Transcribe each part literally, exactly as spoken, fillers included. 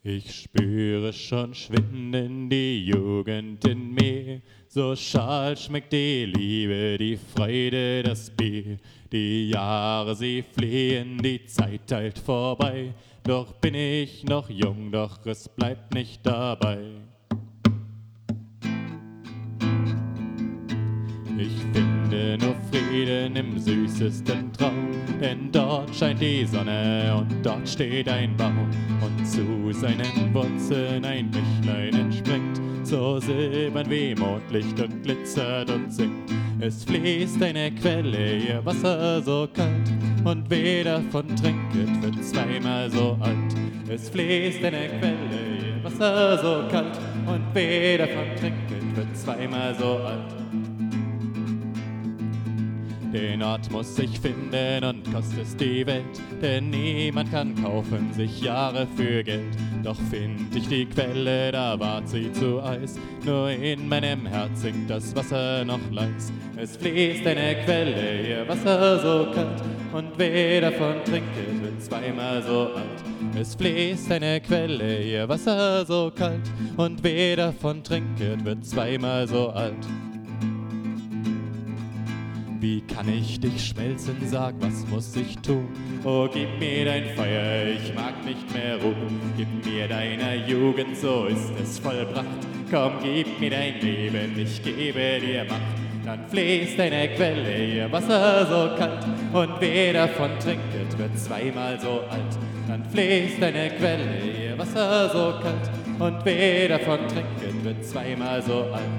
Ich spüre schon schwinden die Jugend in mir, so schal schmeckt die Liebe, die Freude, das Bier. Die Jahre, sie fliehen, die Zeit eilt vorbei, doch bin ich noch jung, doch es bleibt nicht dabei. Ich finde nur Frieden im süßesten Traum, denn dort scheint die Sonne und dort steht ein Baum und zu seinen Wurzeln ein Bächlein entspringt, so silbern wie Mondlicht und glitzert und singt. Es fließt eine Quelle, ihr Wasser so kalt, und wer davon trinket, wird zweimal so alt. Es fließt eine Quelle, ihr Wasser so kalt, und wer davon trinket, wird zweimal so alt. Den Ort muss ich finden und kostet es die Welt, denn niemand kann kaufen sich Jahre für Geld. Doch find ich die Quelle, da ward sie zu Eis, nur in meinem Herz sinkt das Wasser noch leis. Es fließt eine Quelle, ihr Wasser so kalt, und wer davon trinket, wird zweimal so alt. Es fließt eine Quelle, ihr Wasser so kalt, und wer davon trinket, wird zweimal so alt. Wie kann ich dich schmelzen, sag, was muss ich tun? Oh, gib mir dein Feuer, ich mag nicht mehr ruhen. Gib mir deiner Jugend, so ist es vollbracht. Komm, gib mir dein Leben, ich gebe dir Macht. Dann fließt eine Quelle, ihr Wasser so kalt, und wer davon trinket, wird zweimal so alt. Dann fließt eine Quelle, ihr Wasser so kalt, und wer davon trinket, wird zweimal so alt.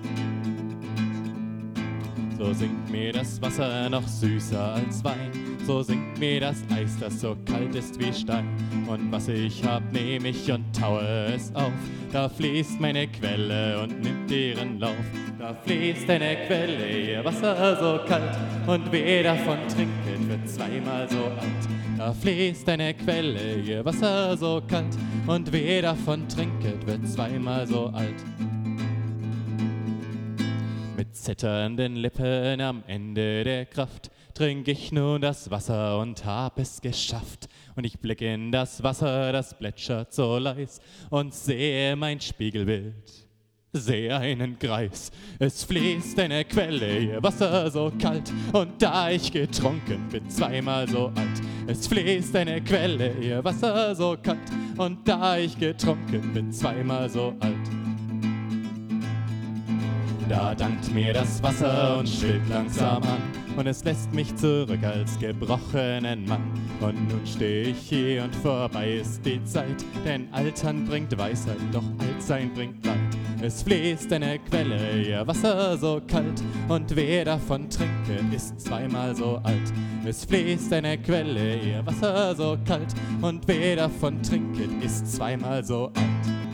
So singt mir das Wasser noch süßer als Wein, so singt mir das Eis, das so kalt ist wie Stein. Und was ich hab, nehm ich und taue es auf, da fließt meine Quelle und nimmt ihren Lauf. Da fließt eine Quelle, ihr Wasser so kalt, und wer davon trinket, wird zweimal so alt. Da fließt eine Quelle, ihr Wasser so kalt, und wer davon trinket, wird zweimal so alt. Mit zitternden Lippen am Ende der Kraft trink ich nun das Wasser und hab es geschafft. Und ich blick in das Wasser, das plätschert so leis, und sehe mein Spiegelbild, sehe einen Greis. Es fließt eine Quelle, ihr Wasser so kalt, und da ich getrunken bin, zweimal so alt. Es fließt eine Quelle, ihr Wasser so kalt, und da ich getrunken bin, zweimal so alt. Da dankt mir das Wasser und schwillt langsam an, und es lässt mich zurück als gebrochenen Mann. Und nun steh ich hier und vorbei ist die Zeit, denn Altern bringt Weisheit, doch Altsein bringt Leid. Es fließt eine Quelle, ihr Wasser so kalt, und wer davon trinket, ist zweimal so alt. Es fließt eine Quelle, ihr Wasser so kalt, und wer davon trinket, ist zweimal so alt.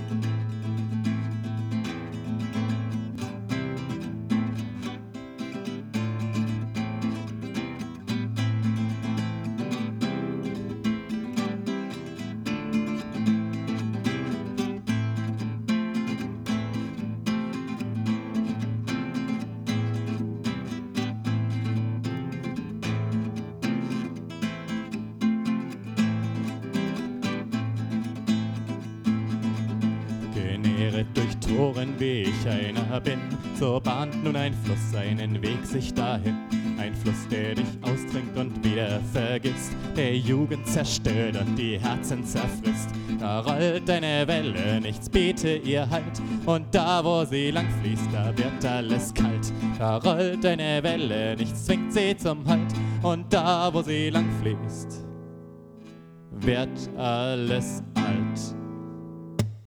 Genähret durch Toren, wie ich einer bin, so bahnt nun ein Fluss seinen Weg sich dahin. Ein Fluss, der dich austrinkt und wieder vergisst, der Jugend zerstört und die Herzen zerfrisst. Da rollt eine Welle, nichts biete ihr Halt, und da, wo sie lang fließt, da wird alles kalt. Da rollt eine Welle, nichts zwingt sie zum Halt, und da, wo sie lang fließt, wird alles alt.